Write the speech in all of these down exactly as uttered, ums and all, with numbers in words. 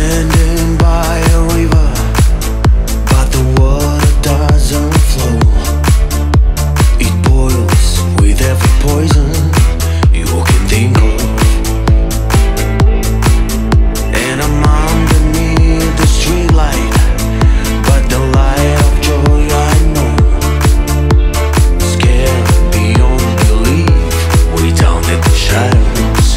Standing by a river, but the water doesn't flow. It boils with every poison you can think of. And I'm underneath the streetlight, but the light of joy I know. Scared beyond belief, way down in the shadows.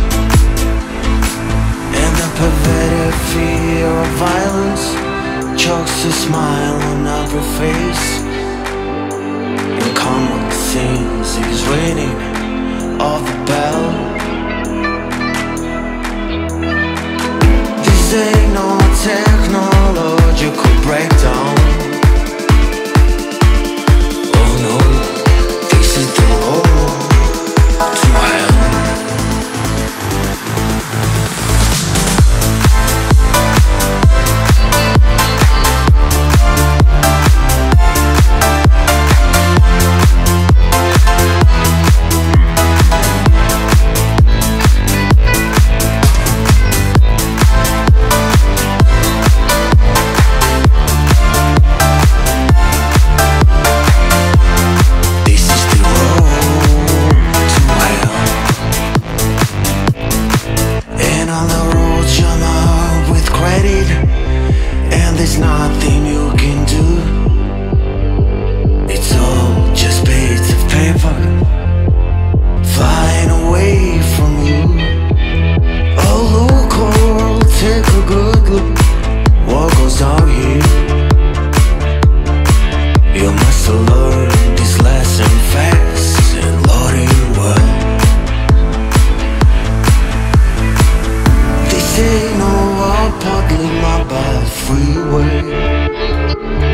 And the perverted fear of violence chokes a smile on every face. And common things is raining off the bell. This ain't no technological breakdown. Oh no, this is the road to hell. And there's nothing you can do. It's all just bits of paper flying away from you. Oh look, or take a good look. What goes down here? You must have learned this lesson fast and learn it well. This ain't no apartly my bad freeway.